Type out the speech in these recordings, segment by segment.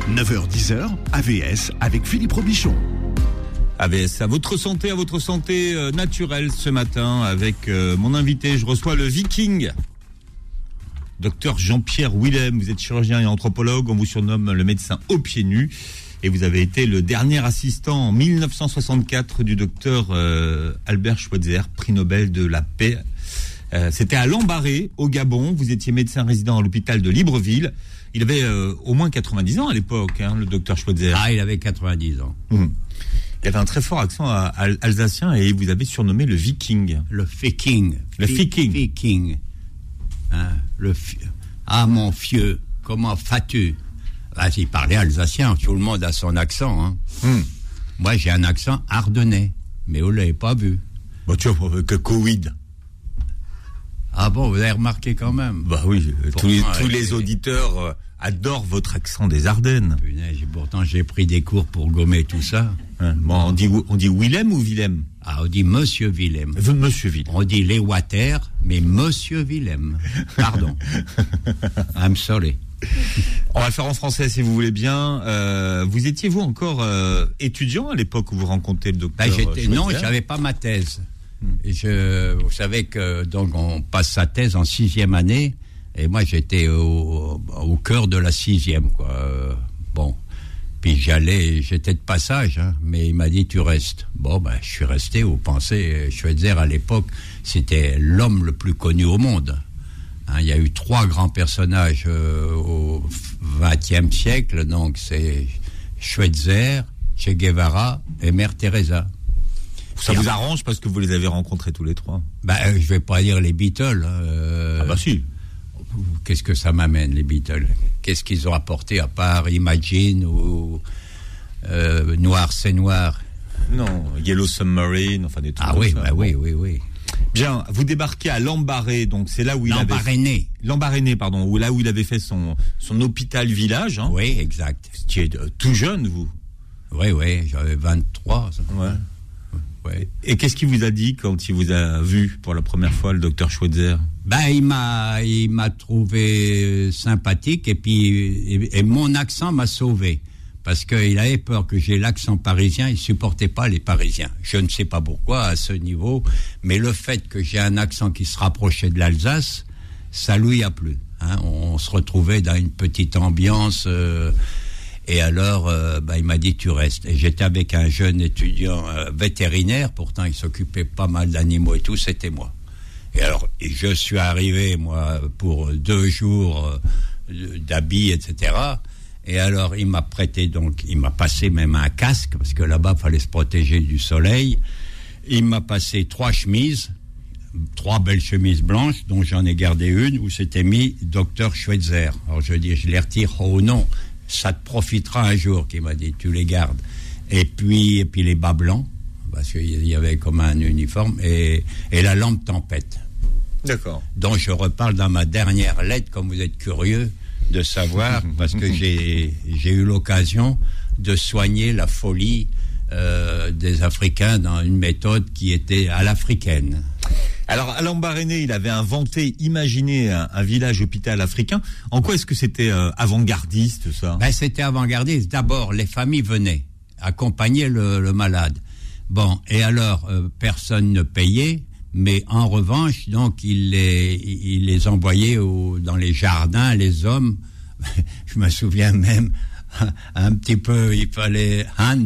9h-10h, AVS avec Philippe Robichon. AVS, à votre santé naturelle ce matin avec mon invité. Je reçois le Viking, docteur Jean-Pierre Willem. Vous êtes chirurgien et anthropologue, on vous surnomme le médecin aux pieds nus. Et vous avez été le dernier assistant en 1964 du docteur Albert Schweitzer, prix Nobel de la paix. C'était à Lambaréné, au Gabon. Vous étiez médecin résident à l'hôpital de Libreville. Il avait au moins 90 ans à l'époque, le docteur Schweitzer. Ah, il avait 90 ans. Il avait un très fort accent alsacien et vous avez surnommé le Viking. Le Viking. Le Viking. Viking. Hein, ah, mon fieu, comment vas-tu? Ah, il parlait alsacien, tout le monde a son accent. Moi, j'ai un accent ardennais, mais vous ne l'avez pas vu. Bah, tu vois, que Covid. Ah bon, vous avez remarqué quand même? Bah oui, tous les auditeurs adorent votre accent des Ardennes. Punaise, pourtant, j'ai pris des cours pour gommer tout ça. Bon, on dit Willem ou Willem? Ah, on dit Monsieur Willem. Monsieur Willem. On dit les Water, mais Monsieur Willem. Pardon. I'm sorry. On va le faire en français si vous voulez bien. Vous étiez vous encore étudiant à l'époque où vous rencontrez le docteur Schweitzer? Non, je n'avais pas ma thèse. Et vous savez que donc on passe sa thèse en 6e année, et moi j'étais au cœur de la 6e, quoi. Bon, puis j'étais de passage, mais il m'a dit tu restes. Bon, ben je suis resté. Vous pensez, Schweitzer à l'époque, c'était l'homme le plus connu au monde. Il y a eu 3 grands personnages au XXe siècle, donc c'est Schweitzer, Che Guevara et Mère Teresa. Ça vous arrange parce que vous les avez rencontrés tous les 3? Je vais pas dire les Beatles. Ah bah si. Qu'est-ce que ça m'amène, les Beatles? Qu'est-ce qu'ils ont apporté à part Imagine ou Noir c'est Noir? Non, Yellow Submarine, enfin des trucs. Ah oui, ça. Oui. Bien, vous débarquez à Lambaréné, donc c'est là où Lambaréné, pardon, là où il avait fait son hôpital village. Oui, exact. Tu es tout jeune, vous? Oui, j'avais 23. Ouais. Et qu'est-ce qu'il vous a dit quand il vous a vu pour la première fois, le docteur Schweitzer? Il m'a trouvé sympathique et mon accent m'a sauvé. Parce qu'il avait peur que j'ai l'accent parisien, il supportait pas les Parisiens. Je ne sais pas pourquoi à ce niveau, mais le fait que j'ai un accent qui se rapprochait de l'Alsace, ça lui a plu. On se retrouvait dans une petite ambiance. Et alors, il m'a dit tu restes. Et j'étais avec un jeune étudiant vétérinaire, pourtant il s'occupait pas mal d'animaux et tout, c'était moi. Et alors, je suis arrivé, moi, pour 2 jours d'habits, etc. Et alors, il m'a passé même un casque, parce que là-bas, il fallait se protéger du soleil. Il m'a passé 3 chemises, 3 belles chemises blanches, dont j'en ai gardé une, où c'était mis Dr Schweitzer. Alors, je dis, je les retire. Oh non, ça te profitera un jour, qu'il m'a dit, tu les gardes. Et puis les bas blancs, parce qu'il y avait comme un uniforme, et la lampe tempête. D'accord. Dont je reparle dans ma dernière lettre, comme vous êtes curieux de savoir, parce que j'ai eu l'occasion de soigner la folie des Africains dans une méthode qui était à l'africaine. Alors, à Lambaréné, il avait imaginé un village hôpital africain. En quoi est-ce que c'était avant-gardiste, ça? C'était avant-gardiste. D'abord, les familles venaient accompagner le malade. Bon, et alors, personne ne payait, mais en revanche, donc, il les envoyait dans les jardins, les hommes. Je me souviens même, un petit peu, il fallait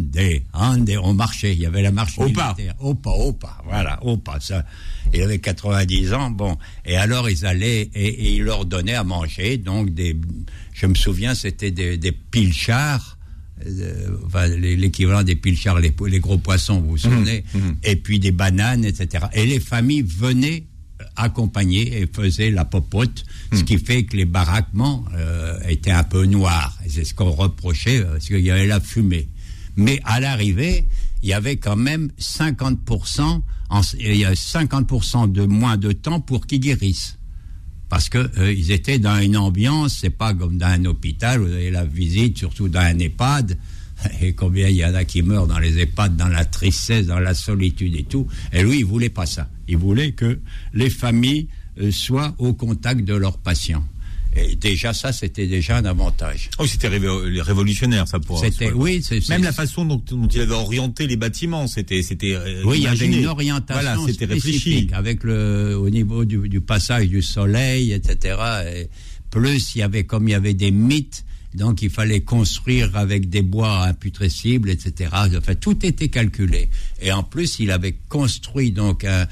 on marchait, il y avait la marche militaire. Opa, voilà, ça. Il avait 90 ans, bon. Et alors, ils allaient, et ils leur donnaient à manger, donc je me souviens, c'était des pilchards, l'équivalent des pilchards, les gros poissons, vous vous souvenez, et puis des bananes, etc. Et les familles venaient accompagner et faisaient la popote, ce qui fait que les baraquements étaient un peu noirs. Et c'est ce qu'on reprochait, parce qu'il y avait la fumée. Mais à l'arrivée, il y avait quand même 50%, il y a 50% de moins de temps pour qu'ils guérissent. Parce que ils étaient dans une ambiance, c'est pas comme dans un hôpital, vous avez la visite, surtout dans un EHPAD, et combien il y en a qui meurent dans les EHPAD, dans la tristesse, dans la solitude et tout. Et lui, il voulait pas ça. Il voulait que les familles soient au contact de leurs patients. Et déjà, ça, c'était déjà un avantage. Oh, c'était révolutionnaire, ça, pour... Oui, même la façon dont il avait orienté les bâtiments, c'était oui, il y imaginé. avait une orientation voilà, c'était spécifique, réfléchi. avec au niveau du passage du soleil, etc. Et plus, il y avait des mythes, donc il fallait construire avec des bois imputrescibles, etc. Enfin, tout était calculé. Et en plus, il avait construit donc un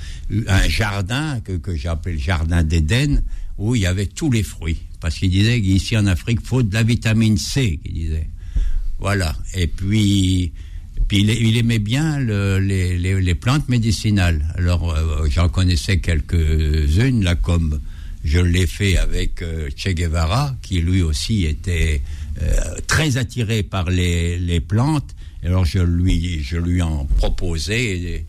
jardin que j'appelle le jardin d'Éden, où il y avait tous les fruits. Parce qu'il disait qu'ici en Afrique, il faut de la vitamine C, qu'il disait. Voilà. Et puis il aimait bien les plantes médicinales. Alors, j'en connaissais quelques-unes, là, comme je l'ai fait avec Che Guevara, qui lui aussi était très attiré par les plantes. Alors, je lui en proposais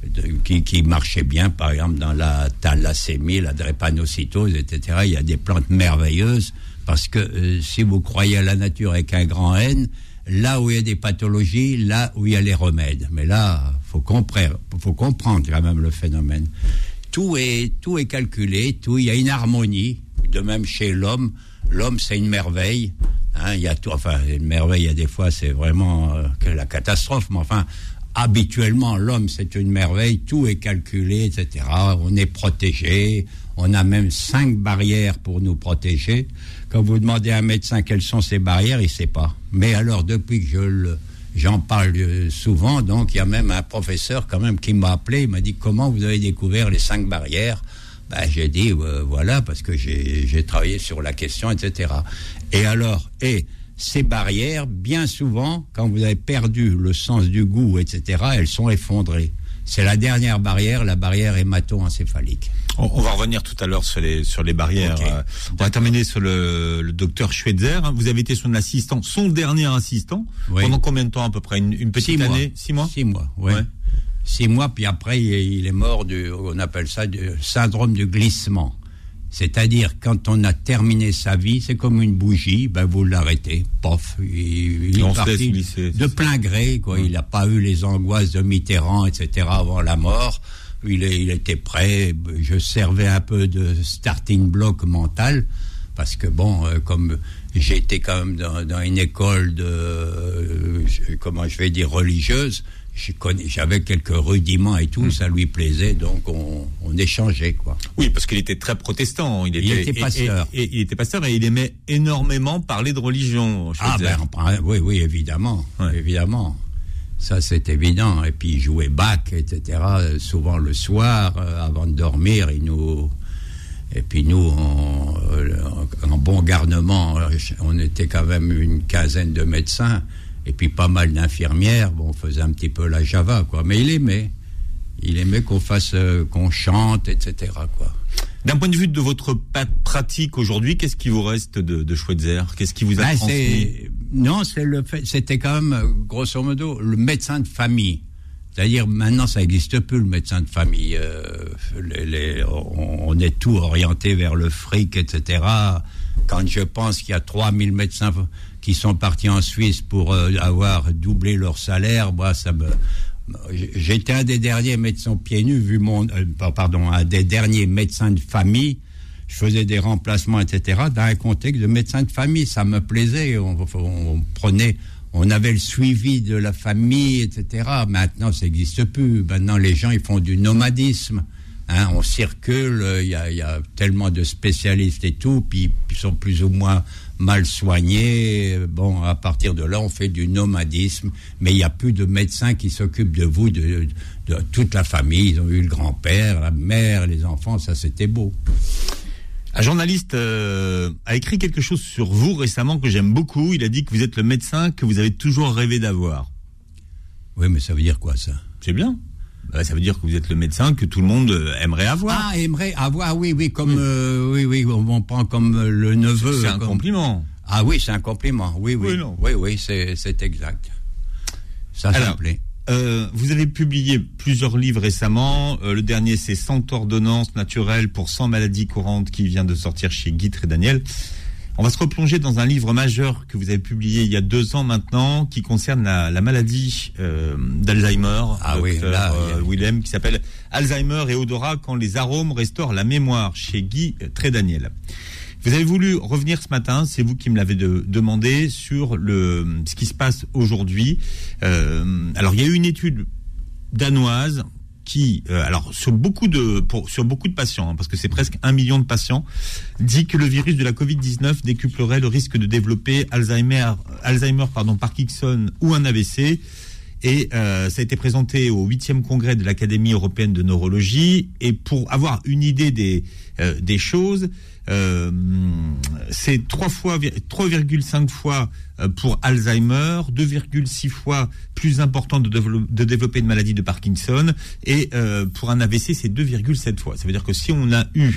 qui marchaient bien, par exemple, dans la thalassémie, la drépanocytose, etc. Il y a des plantes merveilleuses, parce que si vous croyez à la nature avec un grand N, là où il y a des pathologies, là où il y a les remèdes. Mais là, faut comprendre quand même le phénomène. Tout est calculé, il y a une harmonie. De même chez l'homme, c'est une merveille. Hein, il y a tout, enfin, une merveille, il y a des fois, c'est vraiment que la catastrophe, mais enfin, habituellement, l'homme, c'est une merveille, tout est calculé, etc. On est protégé, on a même 5 barrières pour nous protéger. Quand vous demandez à un médecin quelles sont ces barrières, il ne sait pas. Mais alors, depuis que j'en parle souvent, donc il y a même un professeur quand même qui m'a appelé, il m'a dit « Comment vous avez découvert les 5 barrières ?» J'ai dit voilà, parce que j'ai travaillé sur la question, etc. Et alors, ces barrières, bien souvent, quand vous avez perdu le sens du goût, etc., elles sont effondrées. C'est la dernière barrière, la barrière hémato-encéphalique. On va revenir tout à l'heure sur les barrières. Okay. On va terminer sur le docteur Schweitzer. Vous avez été son assistant, son dernier assistant. Oui. Pendant combien de temps à peu près? Une petite année? 6 mois? 6 mois, oui. Ouais. 6 mois, puis après, il est mort on appelle ça du syndrome du glissement. C'est-à-dire, quand on a terminé sa vie, c'est comme une bougie, vous l'arrêtez, pof, il est parti de plein gré, quoi. Il n'a pas eu les angoisses de Mitterrand, etc., avant la mort. Il était prêt. Je servais un peu de starting block mental, parce que comme j'étais quand même dans une école religieuse, j'avais quelques rudiments et tout, ça lui plaisait, donc on échangeait, quoi. Oui, parce qu'il était très protestant. Il était pasteur. Et il était pasteur et il aimait énormément parler de religion. Oui, évidemment. Ouais. Évidemment. Ça, c'est évident. Et puis, il jouait Bach, etc. Souvent le soir, avant de dormir, Et puis nous, en bon garnement, on était quand même une quinzaine de médecins. Et puis pas mal d'infirmières, on faisait un petit peu la java, quoi. Mais il aimait qu'on chante, etc., quoi. D'un point de vue de votre pratique aujourd'hui, qu'est-ce qui vous reste de Schweitzer? Qu'est-ce qui vous a transmis? C'était quand même, grosso modo, le médecin de famille. C'est-à-dire, maintenant, ça n'existe plus, le médecin de famille. On est tout orienté vers le fric, etc. Quand je pense qu'il y a 3000 médecins qui sont partis en Suisse pour avoir doublé leur salaire, j'étais un des derniers médecins pieds nus, un des derniers médecins de famille. Je faisais des remplacements, etc., dans un contexte de médecin de famille. Ça me plaisait. On avait le suivi de la famille, etc. Maintenant, ça n'existe plus. Maintenant, les gens, ils font du nomadisme. Hein, on circule, il y a tellement de spécialistes et tout, puis ils sont plus ou moins mal soignés. À partir de là, on fait du nomadisme, mais il n'y a plus de médecins qui s'occupent de vous, de toute la famille. Ils ont eu le grand-père, la mère, les enfants, ça c'était beau. Un journaliste a écrit quelque chose sur vous récemment que j'aime beaucoup. Il a dit que vous êtes le médecin que vous avez toujours rêvé d'avoir. Oui, mais ça veut dire quoi, ça? C'est bien. Ça veut dire que vous êtes le médecin que tout le monde aimerait avoir. Ah, aimerait avoir, oui, comme on prend comme le neveu. C'est un compliment. Ah oui, c'est un compliment. Oui, c'est exact. Ça me plaît. Vous avez publié plusieurs livres récemment. Le dernier, c'est 100 ordonnances naturelles pour 100 maladies courantes, qui vient de sortir chez Guy Trédaniel. On va se replonger dans un livre majeur que vous avez publié il y a 2 ans maintenant, qui concerne la maladie d'Alzheimer. Willem, qui s'appelle Alzheimer et odorat quand les arômes restaurent la mémoire, chez Guy Trédaniel. Vous avez voulu revenir ce matin, c'est vous qui me l'avez demandé, sur ce qui se passe aujourd'hui. Alors, il y a eu une étude danoise qui, sur beaucoup de patients, parce que c'est presque 1 million de patients, dit que le virus de la Covid-19 décuplerait le risque de développer Alzheimer, Parkinson ou un AVC. Et ça a été présenté au 8e congrès de l'Académie européenne de neurologie. Et pour avoir une idée des choses, c'est 3,5 fois pour Alzheimer, 2,6 fois plus important de développer une maladie de Parkinson, et pour un AVC, c'est 2,7 fois. Ça veut dire que si on a eu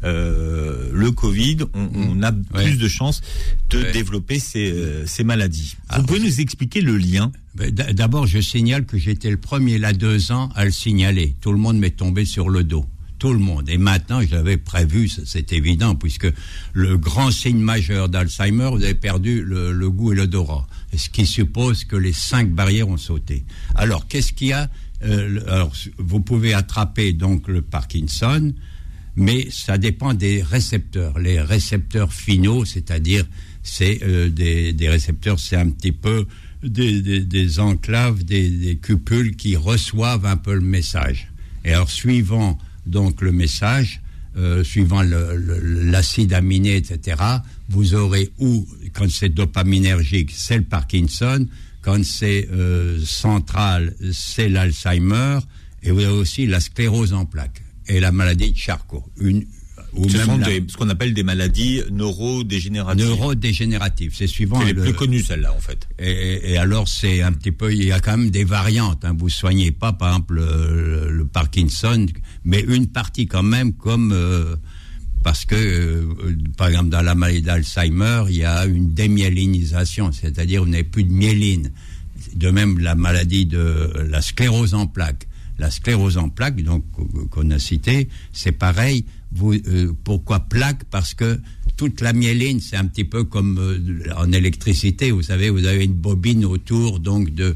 le Covid, on a plus de chances de développer ces maladies. Vous pouvez nous expliquer le lien? D'abord, je signale que j'étais le premier, il y a 2 ans, à le signaler. Tout le monde m'est tombé sur le dos. Tout le monde. Et maintenant, je l'avais prévu, c'est évident, puisque le grand signe majeur d'Alzheimer, vous avez perdu le goût et l'odorat. Ce qui suppose que les 5 barrières ont sauté. Alors, qu'est-ce qu'il y a? Alors, vous pouvez attraper donc le Parkinson, mais ça dépend des récepteurs. Les récepteurs finaux, c'est-à-dire, c'est des récepteurs, c'est un petit peu des enclaves, des cupules qui reçoivent un peu le message. Et alors, suivant donc le message, suivant l'acide aminé, etc., vous aurez quand c'est dopaminergique, c'est le Parkinson, quand c'est central, c'est l'Alzheimer, et vous avez aussi la sclérose en plaques et la maladie de Charcot. Ce sont ce qu'on appelle des maladies neurodégénératives. Neurodégénératives, c'est suivant. C'est les plus connues, celles-là, en fait. Et alors, c'est un petit peu, il y a quand même des variantes. Vous soignez pas, par exemple, le Parkinson, mais une partie quand même, parce que, par exemple, dans la maladie d'Alzheimer, il y a une démyélinisation, c'est-à-dire vous n'avez plus de myéline. De même, la maladie de la sclérose en plaques. La sclérose en plaques, donc, qu'on a citée, c'est pareil. Pourquoi plaque? Parce que toute la myéline, c'est un petit peu comme en électricité, vous savez, vous avez une bobine autour donc du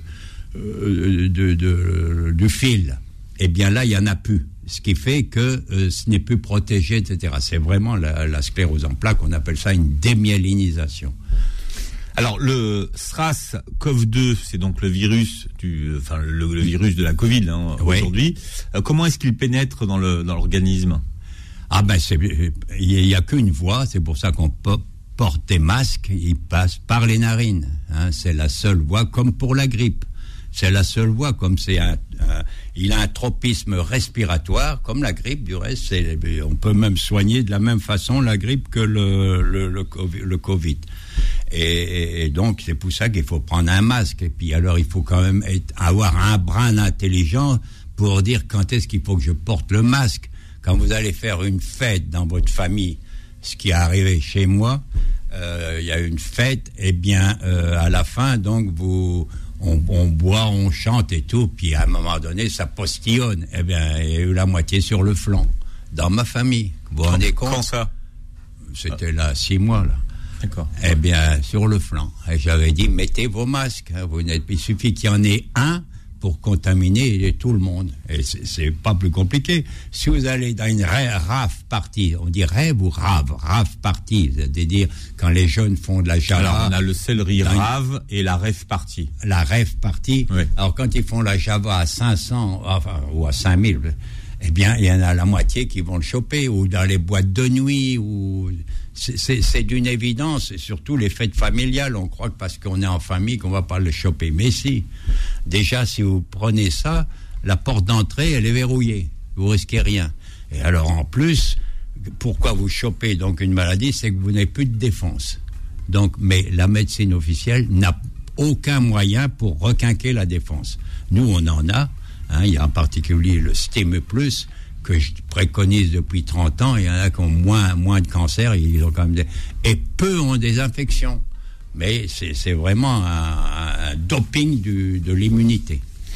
fil. Eh bien là, il y en a plus, ce qui fait que ce n'est plus protégé, etc. C'est vraiment la sclérose en plaques, on appelle ça une démyélinisation. Alors le SRAS-CoV-2, c'est donc le virus le virus de la Covid aujourd'hui. Comment est-ce qu'il pénètre dans l'organisme? Il n'y a qu'une voie, c'est pour ça qu'on porte des masques, il passe par les narines. C'est la seule voie, comme pour la grippe. C'est la seule voie, comme il a un tropisme respiratoire, comme la grippe, du reste, on peut même soigner de la même façon la grippe que le Covid. Et donc, c'est pour ça qu'il faut prendre un masque. Et puis, alors, il faut quand même avoir un brin intelligent pour dire quand est-ce qu'il faut que je porte le masque. Quand vous allez faire une fête dans votre famille, ce qui est arrivé chez moi, il y a une fête, et bien à la fin, donc on boit, on chante et tout, puis à un moment donné, ça postillonne. Eh bien, il y a eu la moitié sur le flanc, dans ma famille. Vous vous rendez compte? Quand ça? C'était là, 6 mois, là. D'accord. Eh bien, sur le flanc. Et j'avais dit, mettez vos masques. Il suffit qu'il y en ait un pour contaminer tout le monde. Et c'est pas plus compliqué. Si vous allez dans une rave party, on dit rêve ou rave party, c'est-à-dire quand les jeunes font de la java. Alors, on a le céleri rave et la rave party. La rave party. Oui. Alors, quand ils font la java à 500, ou à 5000, eh bien, il y en a la moitié qui vont le choper, ou dans les boîtes de nuit, ou c'est d'une évidence, et surtout les fêtes familiales, on croit que parce qu'on est en famille qu'on va pas le choper. Mais si, déjà, si vous prenez ça, la porte d'entrée, elle est verrouillée. Vous risquez rien. Et alors, en plus, pourquoi vous chopez donc une maladie, c'est que vous n'avez plus de défense. Donc, mais la médecine officielle n'a aucun moyen pour requinquer la défense. Nous, on en a. Il y a en particulier le STIM+, que je préconise depuis 30 ans. Il y en a qui ont moins de cancer, ils ont quand même et peu ont des infections. Mais c'est vraiment un doping de l'immunité.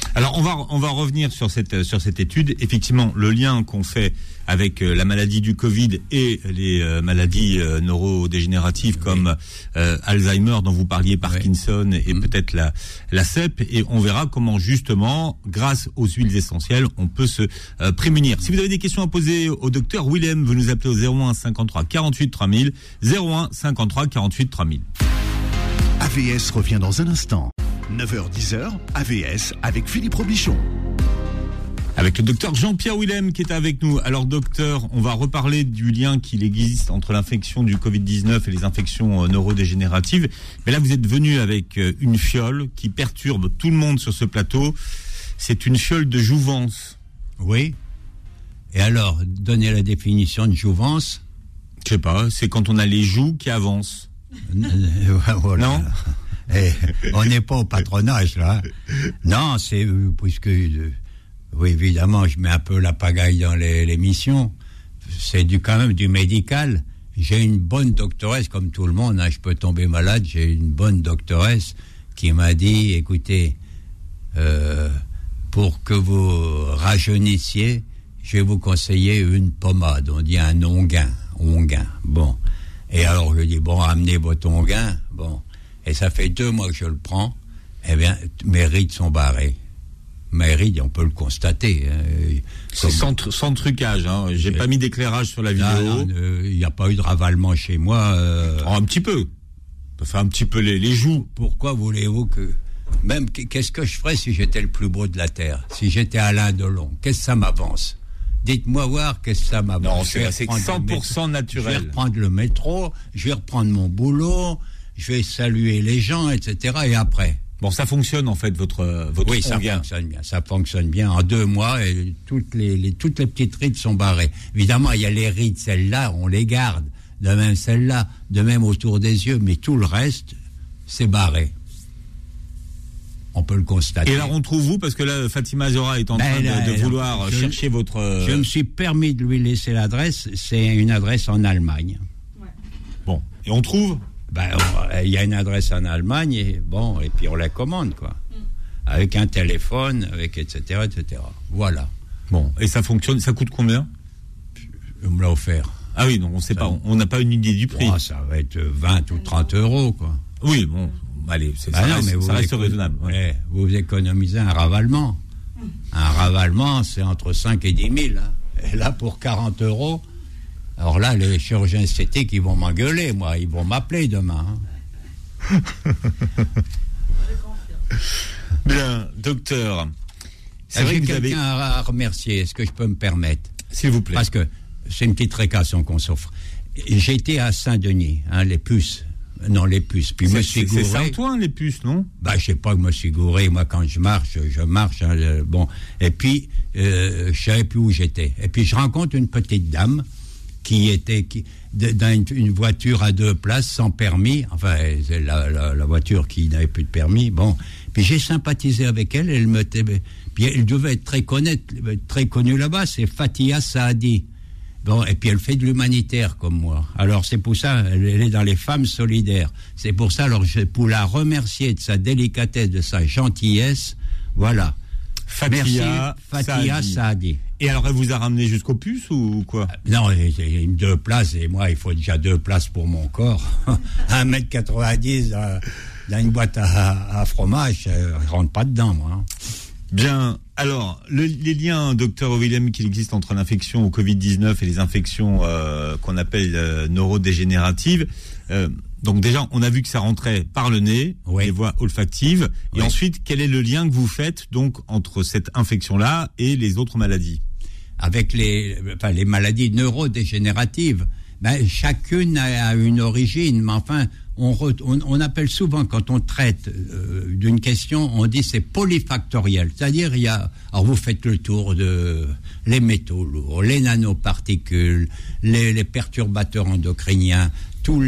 Alors on va revenir sur cette étude. Effectivement, le lien qu'on fait avec la maladie du Covid et les maladies neurodégénératives comme Alzheimer dont vous parliez, Parkinson et peut-être la CEP, et on verra comment justement, grâce aux huiles essentielles, on peut se prémunir. Si vous avez des questions à poser au docteur Willem, vous nous appelez au 01 53 48 3000, 01 53 48 3000. AVS revient dans un instant. 9h-10h, AVS avec Philippe Robichon. Avec le docteur Jean-Pierre Willem qui est avec nous. Alors docteur, on va reparler du lien qu'il existe entre l'infection du Covid-19 et les infections neurodégénératives. Mais là, vous êtes venu avec une fiole qui perturbe tout le monde sur ce plateau. C'est une fiole de jouvence. Oui. Et alors, donnez la définition de jouvence. Je sais pas, c'est quand on a les joues qui avancent. Voilà. Non. On n'est pas au patronage, là. Non, c'est... puisque... oui, évidemment, je mets un peu la pagaille dans l'émission. C'est quand même du médical. J'ai une bonne doctoresse, comme tout le monde. Hein, je peux tomber malade. J'ai une bonne doctoresse qui m'a dit, écoutez, pour que vous rajeunissiez, je vais vous conseiller une pommade. On dit un onguin. Bon. Et alors, je dis, bon, amenez votre onguin. Bon. Et ça fait 2 mois que je le prends. Eh bien, mes rides sont barrées. Mes rides, on peut le constater. C'est sans trucage. Hein. J'ai pas mis d'éclairage sur la vidéo. Il n'y a pas eu de ravalement chez moi. Un petit peu. On peut faire un petit peu les joues. Pourquoi voulez-vous que... Même, qu'est-ce que je ferais si j'étais le plus beau de la Terre? Si j'étais Alain Delon? Qu'est-ce que ça m'avance? Dites-moi voir, qu'est-ce que ça m'avance? Non, c'est 100% naturel. Je vais reprendre le métro, je vais reprendre mon boulot, je vais saluer les gens, etc. Et après... Bon, ça fonctionne en fait, votre oui, ça fonctionne bien. Ça fonctionne bien. En 2 mois, et toutes les petites rides sont barrées. Évidemment, il y a les rides, celles-là, on les garde. De même celles-là, de même autour des yeux, mais tout le reste, c'est barré. On peut le constater. Et là, on trouve vous, parce que là, Fatima Zora est en train de vouloir chercher votre... Je me suis permis de lui laisser l'adresse. C'est une adresse en Allemagne. Ouais. Bon, et on trouve? Il y a une adresse en Allemagne, et puis on la commande, quoi. Avec un téléphone, etc. Voilà. Bon, et ça fonctionne, ça coûte combien? On me l'a offert. Ah oui, donc on sait pas, on n'a pas une idée du prix. Ça va être 20 ou 30 euros, quoi. Oui, bon, allez, ça reste raisonnable. Ouais. Vous économisez un ravalement. Un ravalement, c'est entre 5 et 10 000. Hein. Et là, pour 40 euros... Alors là, les chirurgiens esthétiques, ils vont m'engueuler, moi. Ils vont m'appeler demain. Hein. Bien, docteur. C'est vrai que quelqu'un à remercier. Est-ce que je peux me permettre? S'il vous plaît. Parce que c'est une petite récréation qu'on s'offre. J'ai été à Saint-Denis, hein, les puces. Non, les puces. Puis me suis gouré. C'est Saint-Ouen, les puces, non? Je sais pas, que je me suis gouré. Moi, quand je marche. Hein, bon. Et puis, je savais plus où j'étais. Et puis, je rencontre une petite dame qui était dans une voiture à 2 places sans permis, enfin c'est la voiture qui n'avait plus de permis. Bon, puis j'ai sympathisé avec elle. Puis elle devait être très connue là-bas. C'est Fatia Saadi. Bon, et puis elle fait de l'humanitaire comme moi. Alors c'est pour ça, elle est dans les femmes solidaires. C'est pour ça, alors pour la remercier de sa délicatesse, de sa gentillesse, voilà. Merci, Fatia Saadi. Et alors, elle vous a ramené jusqu'aux puces ou quoi? Non, il y a 2 places, et moi, il faut déjà 2 places pour mon corps. 1m90 dans une boîte à fromage, je rentre pas dedans, moi. Hein. Bien. Alors, les liens, docteur Willem, qu'il existe entre l'infection au Covid-19 et les infections qu'on appelle neurodégénératives. Donc déjà, on a vu que ça rentrait par le nez, les voies olfactives. Et ensuite, quel est le lien que vous faites donc entre cette infection-là et les autres maladies? Avec les maladies neurodégénératives, chacune a une origine, mais enfin, on appelle souvent, quand on traite d'une question, on dit c'est polyfactoriel. C'est-à-dire, alors vous faites le tour de les métaux lourds, les nanoparticules, les perturbateurs endocriniens, tout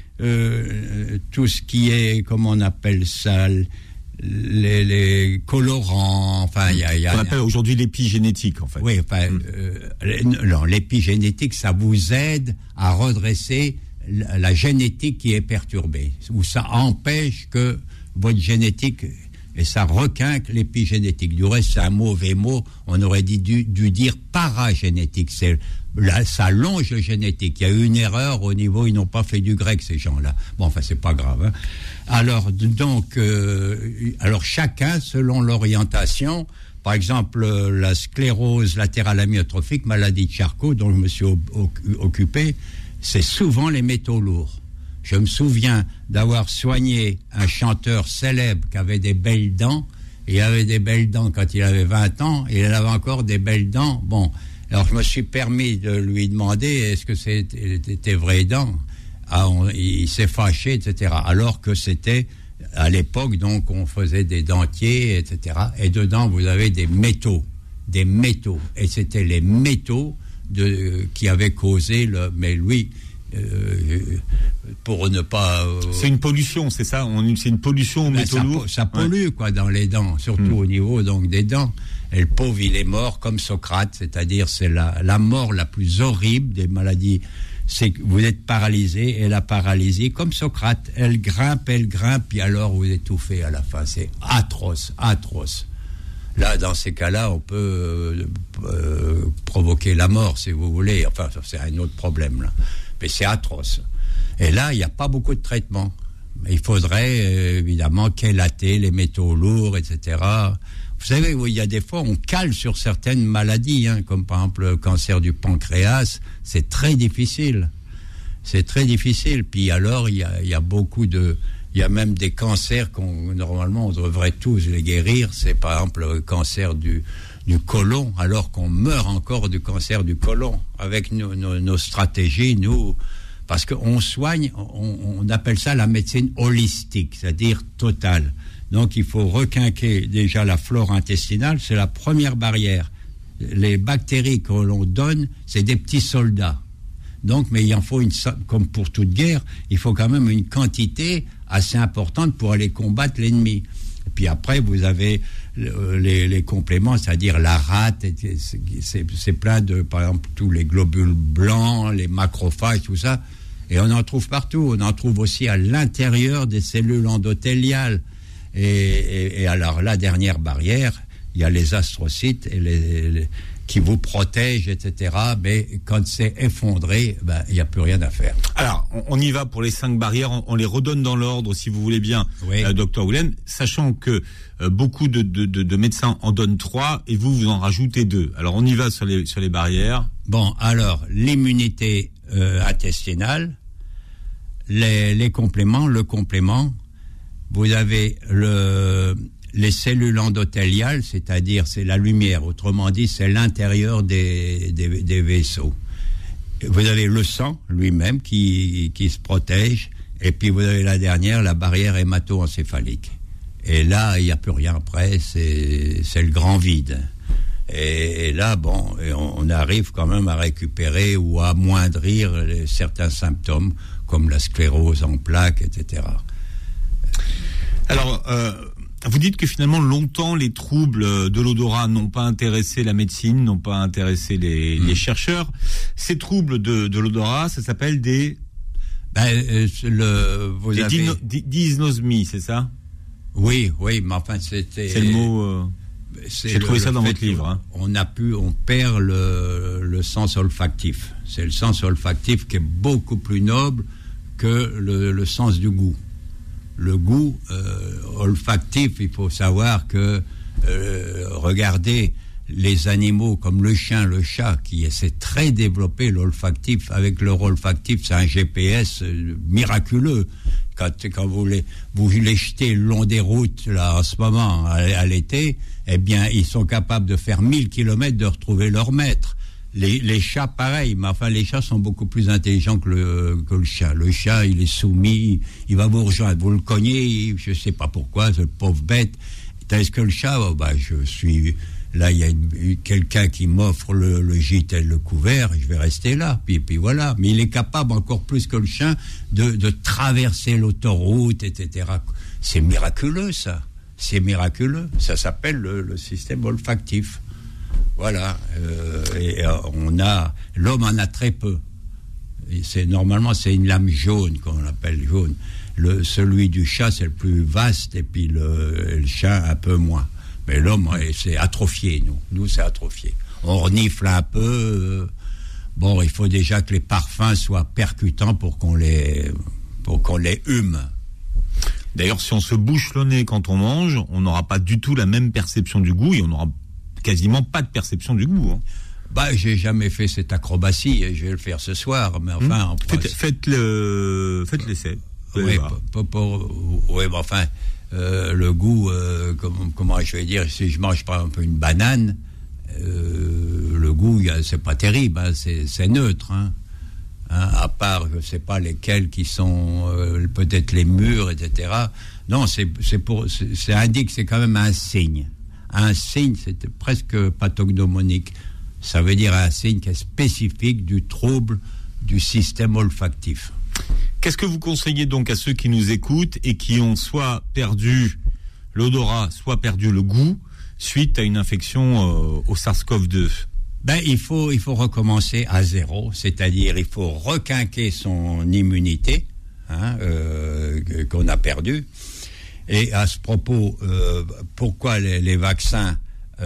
ce qui est, comment on appelle ça, les colorants, enfin, on appelle aujourd'hui l'épigénétique, en fait. Oui, enfin, l'épigénétique, ça vous aide à redresser la génétique qui est perturbée, ou ça empêche que votre génétique et ça requinque l'épigénétique. Du reste, c'est un mauvais mot, on aurait dû dire paragénétique, ça longe le génétique. Il y a eu une erreur au niveau, ils n'ont pas fait du grec, ces gens-là. Bon, enfin, c'est pas grave. Hein. Alors, donc, chacun, selon l'orientation, par exemple, la sclérose latérale amyotrophique, maladie de Charcot, dont je me suis occupé, c'est souvent les métaux lourds. Je me souviens d'avoir soigné un chanteur célèbre qui avait des belles dents. Il avait des belles dents quand il avait 20 ans, et il avait encore des belles dents. Bon, alors je me suis permis de lui demander est-ce que c'était vraies dents. Il s'est fâché, etc. Alors que c'était, à l'époque, donc, on faisait des dentiers, etc. Et dedans, vous avez des métaux. Et c'était les métaux qui avaient causé mais lui... pour ne pas... C'est une pollution, c'est ça? C'est une pollution aux métaux lourds. Ça pollue, quoi, dans les dents, surtout au niveau donc des dents. Et le pauvre, il est mort comme Socrate, c'est-à-dire c'est la mort la plus horrible des maladies. C'est que vous êtes paralysé, et la paralysie, comme Socrate, elle grimpe, puis alors vous étouffez à la fin. C'est atroce. Là, dans ces cas-là, on peut provoquer la mort, si vous voulez. Enfin, c'est un autre problème, là. Mais c'est atroce. Et là, il n'y a pas beaucoup de traitement. Il faudrait, évidemment, chélater les métaux lourds, etc. Vous savez, il y a des fois, on cale sur certaines maladies, hein, comme par exemple le cancer du pancréas. C'est très difficile. Puis alors, il y a beaucoup de... Il y a même des cancers normalement, on devrait tous les guérir. C'est par exemple le cancer du côlon, alors qu'on meurt encore du cancer du côlon. Avec nos stratégies, parce qu'on soigne, on appelle ça la médecine holistique, c'est-à-dire totale. Donc il faut requinquer déjà la flore intestinale, c'est la première barrière. Les bactéries que l'on donne, c'est des petits soldats. Donc, mais il en faut comme pour toute guerre, il faut quand même une quantité assez importante pour aller combattre l'ennemi. Et puis après, vous avez les compléments, c'est-à-dire la rate, c'est plein de, par exemple, tous les globules blancs, les macrophages, tout ça. Et on en trouve partout. On en trouve aussi à l'intérieur des cellules endothéliales. Et alors, la dernière barrière, il y a les astrocytes qui vous protègent, etc. Mais quand c'est effondré, il n'y a plus rien à faire. Alors, on y va pour les 5 barrières. On les redonne dans l'ordre, si vous voulez bien, oui. Dr Willem, sachant que beaucoup de médecins en donnent 3 et vous en rajoutez 2. Alors, on y va sur les barrières. Bon, alors, l'immunité intestinale, les compléments, le complément, vous avez les cellules endothéliales, c'est-à-dire c'est la lumière, autrement dit c'est l'intérieur des vaisseaux. Vous avez le sang lui-même qui se protège, et puis vous avez la dernière, la barrière hémato-encéphalique. Et là, il n'y a plus rien après, c'est le grand vide. Et là, bon, on arrive quand même à récupérer ou à amoindrir certains symptômes, comme la sclérose en plaques, etc. Alors, vous dites que finalement, longtemps, les troubles de l'odorat n'ont pas intéressé la médecine, n'ont pas intéressé les chercheurs. Ces troubles de l'odorat, ça s'appelle des... dysnosmies, c'est ça? Oui, mais enfin, c'était... C'est le mot... J'ai trouvé ça dans votre livre. Hein. On perd le sens olfactif. C'est le sens olfactif qui est beaucoup plus noble que le sens du goût. Le goût olfactif, il faut savoir que, regardez, les animaux comme le chien, le chat, qui essaient très développer l'olfactif, avec leur olfactif, c'est un GPS miraculeux. Quand vous les jetez le long des routes, là, en ce moment, à l'été, eh bien, ils sont capables de faire 1000 kilomètres, de retrouver leur maître. Les chats, pareil, mais enfin, les chats sont beaucoup plus intelligents que le chat. Le chat, il est soumis, il va vous rejoindre, vous le cognez, je sais pas pourquoi, ce pauvre bête. Tandis que le chat, là, il y a quelqu'un qui m'offre le gîte et le couvert, je vais rester là, puis voilà. Mais il est capable, encore plus que le chien, de traverser l'autoroute, etc. C'est miraculeux, ça. C'est miraculeux. Ça s'appelle le système olfactif. Voilà, l'homme en a très peu. Normalement, c'est une lame jaune qu'on appelle jaune. celui du chat, c'est le plus vaste, et puis le chien un peu moins. Mais l'homme, c'est atrophié, nous c'est atrophié. On renifle un peu. Bon, il faut déjà que les parfums soient percutants pour qu'on les hume. D'ailleurs, si on se bouche le nez quand on mange, on n'aura pas du tout la même perception du goût et on n'aura quasiment pas de perception du goût. Hein. J'ai jamais fait cette acrobatie et je vais le faire ce soir, mais enfin... Faites l'essai. Oui, mais enfin, le goût, comment je vais dire, si je mange par exemple une banane, le goût, c'est pas terrible, hein, c'est neutre, hein. À part, je sais pas lesquels qui sont peut-être les mûrs, etc. Non, c'est indique, c'est quand même un signe. Un signe, c'est presque pathognomonique. Ça veut dire un signe qui est spécifique du trouble du système olfactif. Qu'est-ce que vous conseillez donc à ceux qui nous écoutent et qui ont soit perdu l'odorat, soit perdu le goût suite à une infection au SARS-CoV-2 ? Il faut recommencer à zéro, c'est-à-dire il faut requinquer son immunité qu'on a perdue. Et à ce propos, pourquoi les vaccins,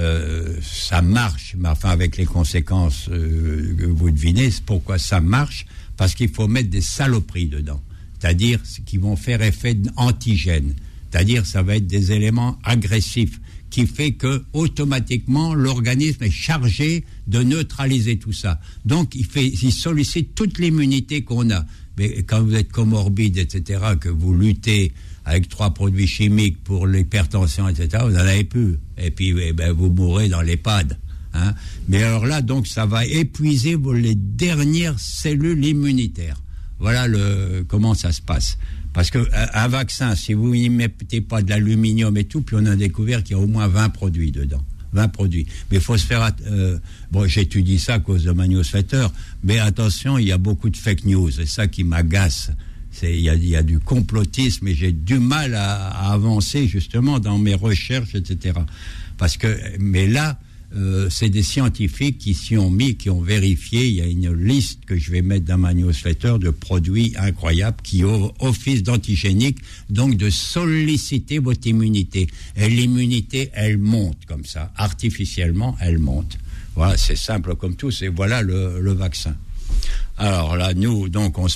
ça marche, mais enfin avec les conséquences que vous devinez, c'est pourquoi ça marche, parce qu'il faut mettre des saloperies dedans, c'est-à-dire qui vont faire effet antigène, c'est-à-dire ça va être des éléments agressifs, qui fait que automatiquement l'organisme est chargé de neutraliser tout ça. Donc il sollicite toute l'immunité qu'on a. Mais quand vous êtes comorbide, etc., que vous luttez avec 3 produits chimiques pour l'hypertension, etc., vous n'en avez plus. Et puis vous mourrez dans l'EHPAD. Hein. Mais alors là, donc ça va épuiser les dernières cellules immunitaires. Voilà comment ça se passe. Parce qu'un vaccin, si vous n'y mettez pas de l'aluminium et tout, puis on a découvert qu'il y a au moins 20 produits dedans. 20 produits. Mais il faut se faire... j'étudie ça à cause de ma newsletter, mais attention, il y a beaucoup de fake news, c'est ça qui m'agace. Il y a du complotisme et j'ai du mal à avancer justement dans mes recherches, etc. Mais là... c'est des scientifiques qui s'y ont mis, qui ont vérifié. Il y a une liste que je vais mettre dans ma newsletter de produits incroyables qui officent d'antigéniques, donc de solliciter votre immunité. Et l'immunité, elle monte comme ça, artificiellement, elle monte. Voilà, c'est simple comme tout. Voilà le vaccin. Alors là, nous, donc, on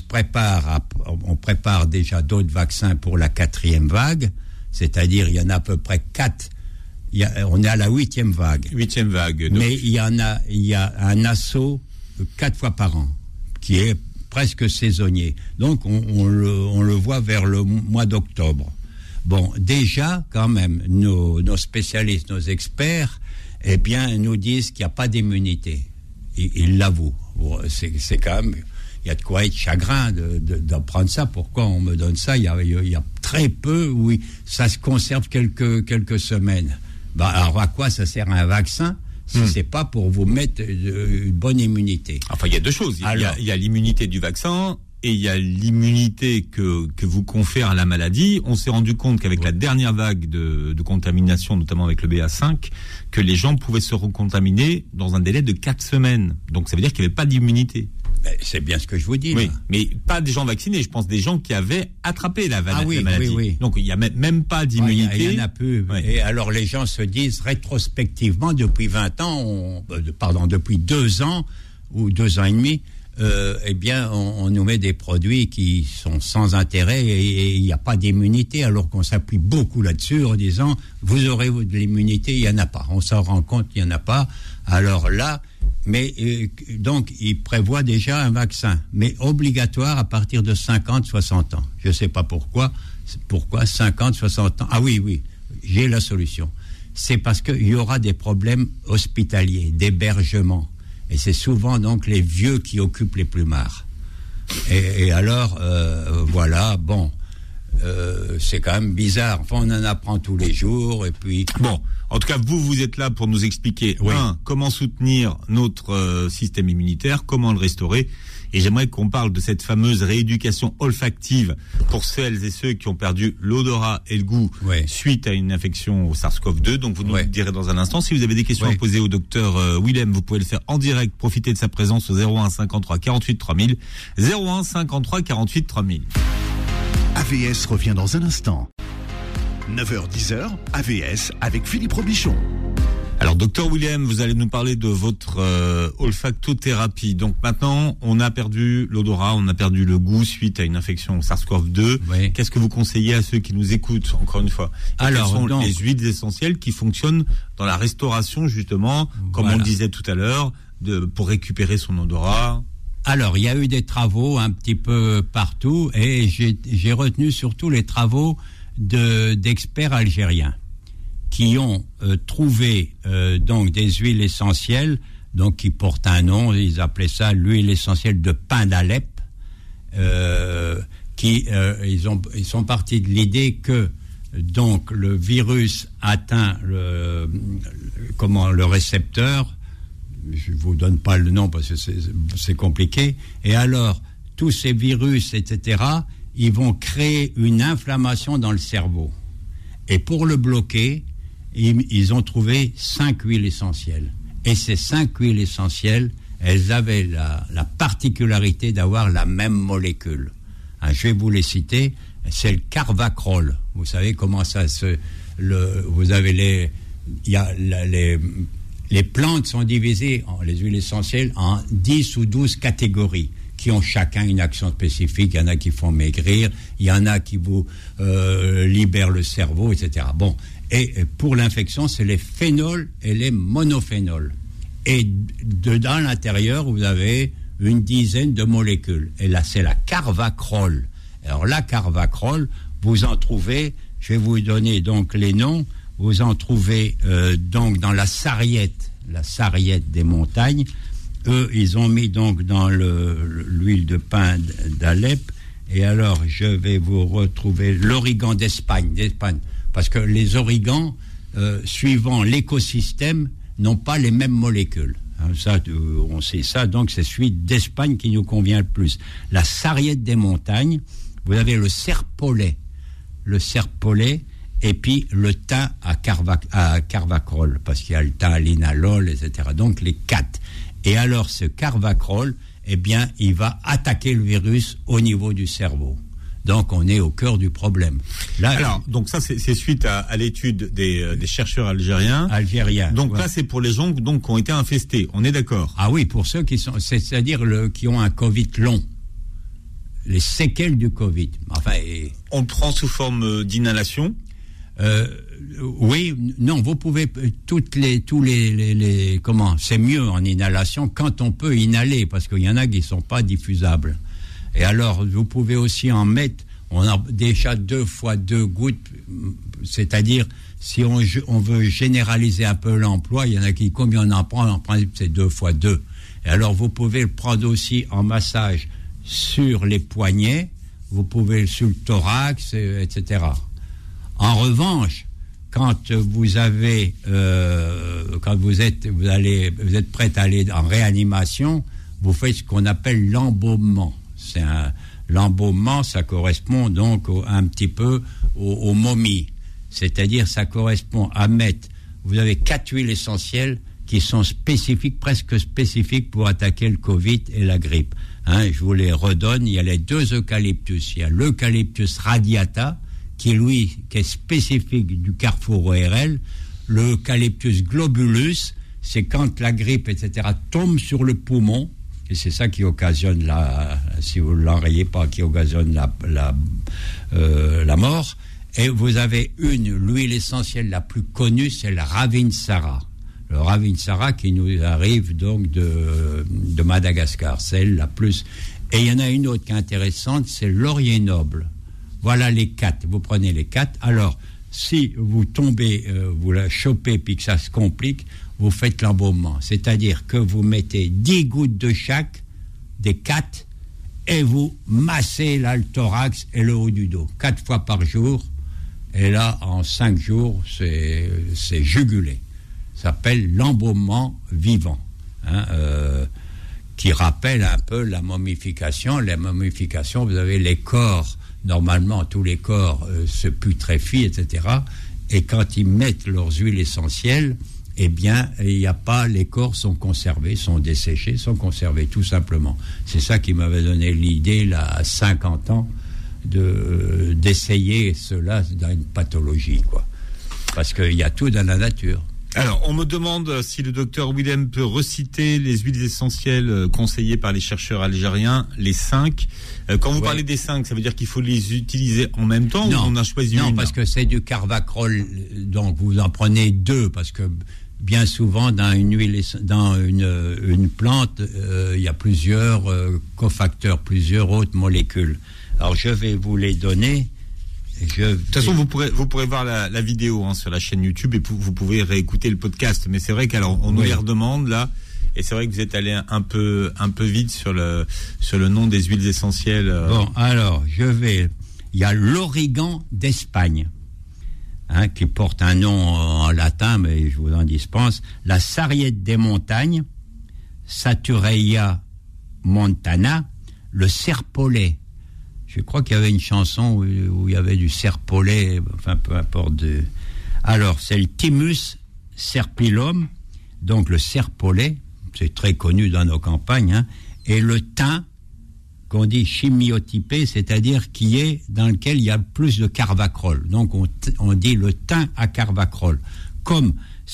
prépare déjà d'autres vaccins pour la 4e vague, c'est-à-dire il y en a à peu près 4. On est à la 8e vague. 8e vague. Donc. Mais il y a un assaut 4 fois par an, qui est presque saisonnier. Donc, on le voit vers le mois d'octobre. Bon, déjà, quand même, nos spécialistes, nos experts, nous disent qu'il n'y a pas d'immunité. Ils l'avouent. C'est quand même... Il y a de quoi être chagrin d'apprendre ça. Pourquoi on me donne ça ? Il y a très peu, oui, ça se conserve quelques semaines. Alors à quoi ça sert un vaccin si c'est pas pour vous mettre une bonne immunité ? Enfin, il y a deux choses. Il y a l'immunité du vaccin et il y a l'immunité que vous confère la maladie. On s'est rendu compte qu'avec la dernière vague de contamination, notamment avec le BA5, que les gens pouvaient se recontaminer dans un délai de 4 semaines. Donc ça veut dire qu'il n'y avait pas d'immunité. C'est bien ce que je vous dis. Oui, là. mais pas des gens vaccinés, je pense des gens qui avaient attrapé la maladie. Oui. Donc il n'y a même pas d'immunité. Il y en a peu. Oui. Et alors les gens se disent rétrospectivement, depuis 20 ans, depuis 2 ans ou 2 ans et demi, on nous met des produits qui sont sans intérêt et il n'y a pas d'immunité, alors qu'on s'appuie beaucoup là-dessus en disant vous aurez de l'immunité, il n'y en a pas. On s'en rend compte, il n'y en a pas. Alors là... Mais donc, il prévoit déjà un vaccin, mais obligatoire à partir de 50-60 ans. Je ne sais pas pourquoi 50-60 ans. Ah oui, j'ai la solution. C'est parce qu'il y aura des problèmes hospitaliers, d'hébergement. Et c'est souvent donc les vieux qui occupent les plumards. Et alors, voilà, bon... c'est quand même bizarre. Enfin, on en apprend tous les jours. Et puis bon, en tout cas, vous êtes là pour nous expliquer comment soutenir notre système immunitaire, comment le restaurer. Et j'aimerais qu'on parle de cette fameuse rééducation olfactive pour celles et ceux qui ont perdu l'odorat et le goût suite à une infection au SARS-CoV-2. Donc vous nous direz dans un instant. Si vous avez des questions à poser au docteur Willem, vous pouvez le faire en direct. Profitez de sa présence au 01 53 48 3000. 01 53 48 3000. AVS revient dans un instant. 9h-10h, AVS avec Philippe Robichon. Alors, docteur William, vous allez nous parler de votre olfactothérapie. Donc maintenant, on a perdu l'odorat, on a perdu le goût suite à une infection SARS-CoV-2. Oui. Qu'est-ce que vous conseillez à ceux qui nous écoutent, encore une fois? Alors, quelles sont donc, les huiles essentielles qui fonctionnent dans la restauration, justement, comme on le disait tout à l'heure, pour récupérer son odorat? Alors, il y a eu des travaux un petit peu partout et j'ai retenu surtout les travaux d'experts algériens qui ont trouvé donc des huiles essentielles, donc qui portent un nom, ils appelaient ça l'huile essentielle de pin d'Alep. Ils sont partis de l'idée que donc le virus atteint le récepteur. Je vous donne pas le nom parce que c'est compliqué. Et alors tous ces virus, etc., ils vont créer une inflammation dans le cerveau. Et pour le bloquer, ils ont trouvé 5 huiles essentielles. Et ces 5 huiles essentielles, elles avaient la particularité d'avoir la même molécule. Je vais vous les citer. C'est le carvacrol. Vous savez comment ça vous avez les plantes sont divisées, les huiles essentielles, en 10 ou 12 catégories qui ont chacun une action spécifique. Il y en a qui font maigrir, il y en a qui vous libèrent le cerveau, etc. Bon, et pour l'infection, c'est les phénols et les monophénols. Et dedans, à l'intérieur, vous avez une dizaine de molécules. Et là, c'est la carvacrol. Alors, la carvacrol, vous en trouvez, je vais vous donner donc les noms, vous en trouvez donc dans la sarriette des montagnes. Eux, ils ont mis donc dans l'huile de pin d'Alep. Et alors, je vais vous retrouver l'origan d'Espagne, parce que les origans, suivant l'écosystème, n'ont pas les mêmes molécules. Ça, on sait ça, donc c'est celui d'Espagne qui nous convient le plus. La sarriette des montagnes, vous avez le serpolet, et puis le thym à carvacrol, parce qu'il y a le thym à linalol, etc. Donc les 4. Et alors ce carvacrol, eh bien, il va attaquer le virus au niveau du cerveau. Donc on est au cœur du problème. Là, alors, donc ça c'est suite à l'étude des chercheurs algériens. Donc ouais. Là c'est pour les gens donc qui ont été infestés. On est d'accord? Ah oui, pour ceux c'est-à-dire qui ont un Covid long. Les séquelles du Covid. Enfin, on le prend sous forme d'inhalation. Oui, non, vous pouvez c'est mieux en inhalation quand on peut inhaler, parce qu'il y en a qui sont pas diffusables. Et alors, vous pouvez aussi en mettre, on a déjà 2 fois 2 gouttes, c'est-à-dire, si on veut généraliser un peu l'emploi, il y en a qui, combien on en prend, en principe, c'est 2 fois 2. Et alors, vous pouvez le prendre aussi en massage sur les poignets, vous pouvez sur le thorax, etc. En revanche, quand vous êtes prêt à aller en réanimation, vous faites ce qu'on appelle l'embaumement. L'embaumement, ça correspond donc un petit peu aux momies. C'est-à-dire, ça correspond à mettre, vous avez 4 huiles essentielles qui sont spécifiques, presque spécifiques pour attaquer le Covid et la grippe. Je vous les redonne. Il y a les 2 eucalyptus. Il y a l'eucalyptus radiata, qui est spécifique du carrefour ORL. Le eucalyptus globulus, c'est quand la grippe, etc., tombe sur le poumon, et c'est ça qui occasionne si vous ne l'enrayez pas, qui occasionne la mort. Et vous avez l'huile essentielle la plus connue, c'est le Ravinsara. Le Ravinsara qui nous arrive donc de Madagascar, celle la plus. Et il y en a une autre qui est intéressante, c'est laurier noble. Voilà les 4. Vous prenez les 4. Alors, si vous tombez, vous la chopez puis que ça se complique, vous faites l'embaumement. C'est-à-dire que vous mettez 10 gouttes de chaque, des 4, et vous massez là le thorax et le haut du dos. 4 fois par jour. Et là, en 5 jours, c'est jugulé. Ça s'appelle l'embaumement vivant. Qui rappelle un peu la momification. La momification, vous avez les corps. Normalement, tous les corps se putréfient, etc. Et quand ils mettent leurs huiles essentielles, eh bien, il n'y a pas, les corps sont conservés, sont desséchés, sont conservés, tout simplement. C'est ça qui m'avait donné l'idée, là, à 50 ans. d'essayer cela dans une pathologie, quoi. Parce qu'il y a tout dans la nature. Alors, on me demande si le docteur Willem peut reciter les huiles essentielles conseillées par les chercheurs algériens, les 5. Quand vous parlez des 5, ça veut dire qu'il faut les utiliser en même temps, ou on a choisi une? Non, parce que c'est du carvacrol, donc vous en prenez 2, parce que bien souvent dans une plante, il y a plusieurs cofacteurs, plusieurs autres molécules. Alors je vais vous les donner. De toute façon, vous pourrez voir la vidéo sur la chaîne YouTube, et vous pouvez réécouter le podcast. Mais c'est vrai qu'on nous les redemande là, et c'est vrai que vous êtes allé un peu vite sur le nom des huiles essentielles. Bon, alors il y a l'origan d'Espagne, qui porte un nom en latin, mais je vous en dispense. La sarriette des montagnes, Satureia montana, le serpolet. Je crois qu'il y avait une chanson où il y avait du serpolet, enfin peu importe. Alors, c'est le Thymus serpulum, donc le serpolet, c'est très connu dans nos campagnes, et le thym, qu'on dit chimiotypé, c'est-à-dire dans lequel il y a plus de carvacrol. Donc, on dit le thym à carvacrol. Comme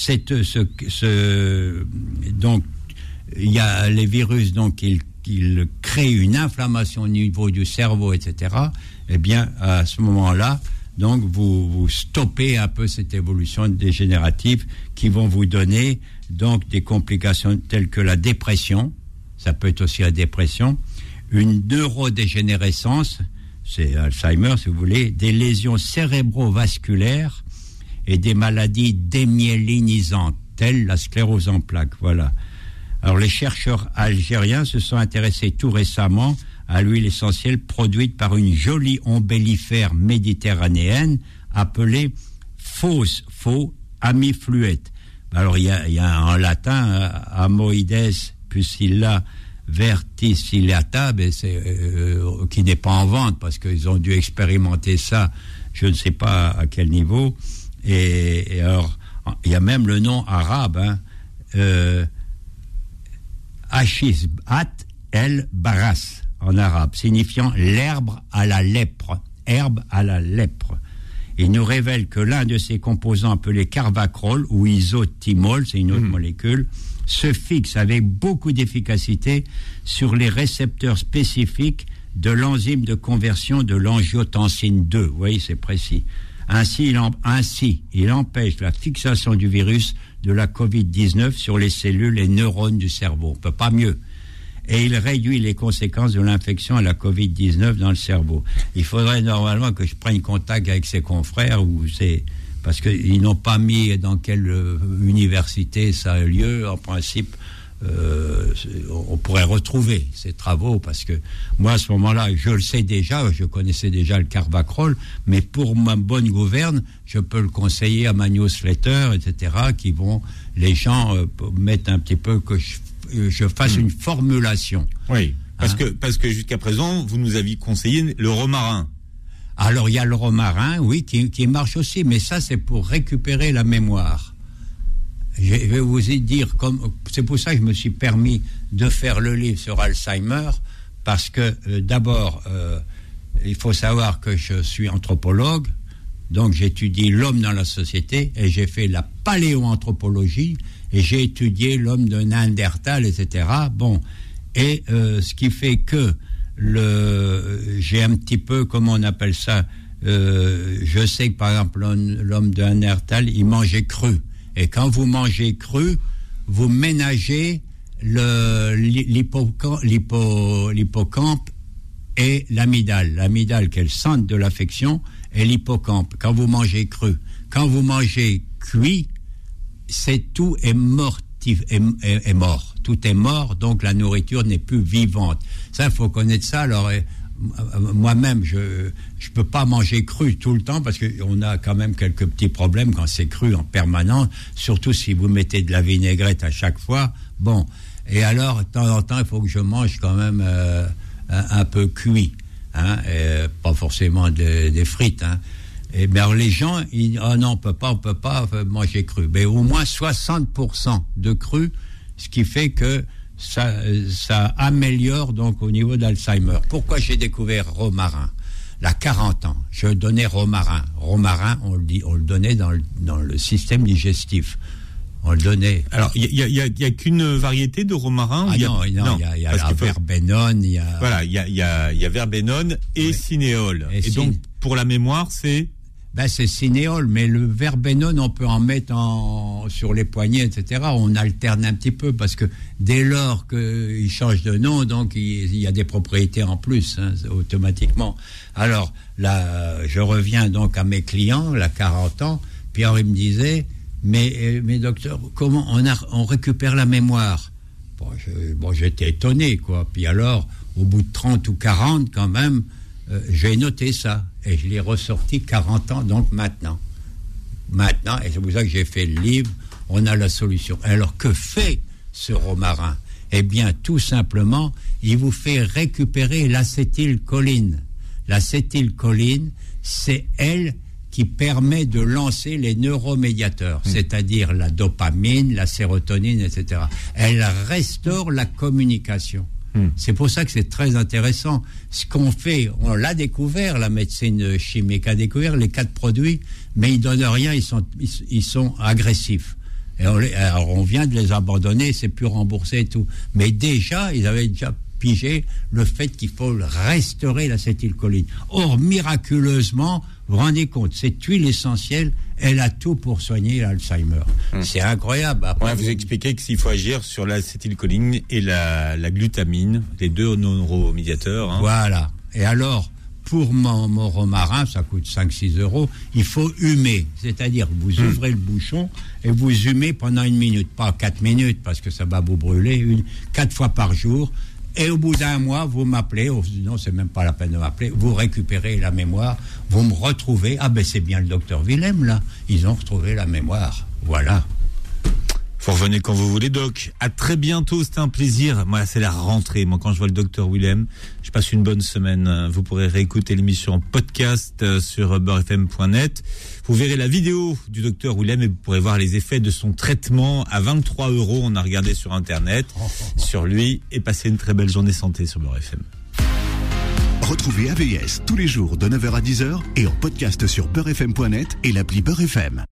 donc, il y a les virus, donc, qu'il crée une inflammation au niveau du cerveau, etc., eh bien, à ce moment-là, donc, vous stoppez un peu cette évolution dégénérative qui vont vous donner, donc, des complications telles que la dépression, ça peut être aussi la dépression, une neurodégénérescence, c'est Alzheimer, si vous voulez, des lésions cérébrovasculaires et des maladies démyélinisantes, telles la sclérose en plaques, voilà. Alors, les chercheurs algériens se sont intéressés tout récemment à l'huile essentielle produite par une jolie ombellifère méditerranéenne appelée faux amifluette. Alors, il y a en latin Amoides pusilla verticillata, qui n'est pas en vente parce qu'ils ont dû expérimenter ça, je ne sais pas à quel niveau. Et alors, il y a même le nom arabe, Achisbat el Baras, en arabe, signifiant l'herbe à la lèpre. Herbe à la lèpre. Il nous révèle que l'un de ces composants appelé carvacrol ou isothymol, c'est une autre molécule, se fixe avec beaucoup d'efficacité sur les récepteurs spécifiques de l'enzyme de conversion de l'angiotensine 2. Vous voyez, c'est précis. Ainsi, il empêche la fixation du virus de la Covid-19 sur les cellules et neurones du cerveau. On ne peut pas mieux. Et il réduit les conséquences de l'infection à la Covid-19 dans le cerveau. Il faudrait normalement que je prenne contact avec ses confrères, parce qu'ils n'ont pas mis dans quelle université ça a lieu. En principe, on pourrait retrouver ces travaux, parce que moi, à ce moment-là, je le sais déjà, je connaissais déjà le carvacrol, mais pour ma bonne gouverne, je peux le conseiller à ma newsletter, etc., les gens mettent un petit peu que je fasse une formulation. Oui, parce que jusqu'à présent, vous nous aviez conseillé le romarin. Alors, il y a le romarin, oui, qui marche aussi, mais ça, c'est pour récupérer la mémoire. Je vais vous dire, c'est pour ça que je me suis permis de faire le livre sur Alzheimer, parce que d'abord, il faut savoir que je suis anthropologue, donc j'étudie l'homme dans la société, et j'ai fait la paléoanthropologie, et j'ai étudié l'homme de Néandertal, etc. Bon, et ce qui fait que j'ai un petit peu, comment on appelle ça, je sais que par exemple l'homme de Néandertal, il mangeait cru. Et quand vous mangez cru, vous ménagez l'hippocampe et l'amygdale. L'amygdale, qui est le centre de l'affection, et l'hippocampe, quand vous mangez cru. Quand vous mangez cuit, tout est mort. Tout est mort, donc la nourriture n'est plus vivante. Ça, il faut connaître ça. Alors, moi-même, je peux pas manger cru tout le temps, parce qu'on a quand même quelques petits problèmes quand c'est cru en permanence, surtout si vous mettez de la vinaigrette à chaque fois. Bon, et alors, de temps en temps, il faut que je mange quand même un peu cuit, pas forcément des frites. Et bien, les gens, ils disent, non, on peut pas manger cru. Mais au moins 60% de cru, ce qui fait que ça améliore donc au niveau d'Alzheimer. Pourquoi j'ai découvert romarin? là, 40 ans, je donnais romarin. Romarin, on le donnait dans le système digestif. On le donnait. Alors, il y a qu'une variété de romarin. Il y a la verbenone, il y a. Voilà, il y a verbenone et cinéole. Et donc, pour la mémoire, c'est. C'est cinéole, mais le verbenone, on peut en mettre sur les poignets, etc. On alterne un petit peu parce que dès lors qu'il change de nom, donc il y a des propriétés en plus, automatiquement. Alors là, je reviens donc à mes clients, là, 40 ans, puis alors ils me disaient, mais docteur, comment on récupère la mémoire? Bon, j'étais étonné, quoi. Puis alors, au bout de 30 ou 40, quand même, j'ai noté ça. Et je l'ai ressorti 40 ans, donc maintenant. Et c'est pour ça que j'ai fait le livre, on a la solution. Alors, que fait ce romarin? Eh bien, tout simplement, il vous fait récupérer l'acétylcholine. L'acétylcholine, c'est elle qui permet de lancer les neuromédiateurs, c'est-à-dire la dopamine, la sérotonine, etc. Elle restaure la communication. C'est pour ça que c'est très intéressant. Ce qu'on fait, on l'a découvert, la médecine chimique a découvert les 4 produits, mais ils donnent rien, ils sont agressifs. Et alors on vient de les abandonner, c'est plus remboursé et tout. Mais déjà, ils avaient déjà pigé le fait qu'il faut restaurer l'acétylcholine. Or, miraculeusement, vous vous rendez compte, cette huile essentielle, elle a tout pour soigner l'Alzheimer. C'est incroyable. Après, vous expliquez qu'il faut agir sur l'acétylcholine et la glutamine, les 2 neuromédiateurs. Voilà. Et alors, pour mon romarin, ça coûte 5-6 €, il faut humer. C'est-à-dire, vous ouvrez le bouchon et vous humez pendant 1 minute. Pas 4 minutes, parce que ça va vous brûler. 4 fois par jour. Et au bout d'1 mois, vous m'appelez, non, c'est même pas la peine de m'appeler, vous récupérez la mémoire, vous me retrouvez, c'est bien le docteur Willem, là, ils ont retrouvé la mémoire, voilà. Vous revenez quand vous voulez, Doc. À très bientôt, c'était un plaisir. Moi, c'est la rentrée. Moi, quand je vois le docteur Willem, je passe une bonne semaine. Vous pourrez réécouter l'émission en podcast sur beurrefm.net. Vous verrez la vidéo du docteur Willem et vous pourrez voir les effets de son traitement à 23 €. On a regardé sur Internet sur lui et passez une très belle journée santé sur Beurre FM. Retrouvez AVS tous les jours de 9h à 10h et en podcast sur beurrefm.net et l'appli Beurre FM.